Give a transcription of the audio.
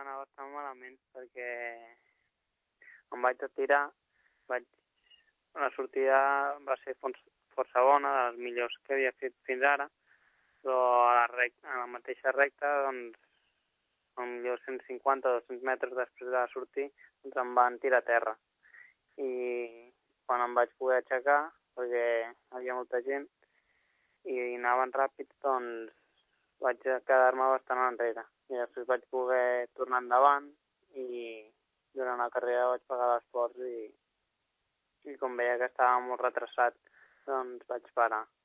anar bastant malament perquè em vaig retirar, la sortida va ser força bona, de les millors que havia fet fins ara, però a la mateixa recta, doncs, potser 150 o 200 metres després de sortir, doncs em van tirar a terra. I quan em vaig poder aixecar, perquè hi havia molta gent, i anaven ràpid, doncs vaig quedar-me bastant enrere. I després vaig poder tornar endavant i durant la carrera vaig pagar l'esforç i com veia que estava molt retrasat, doncs vaig parar.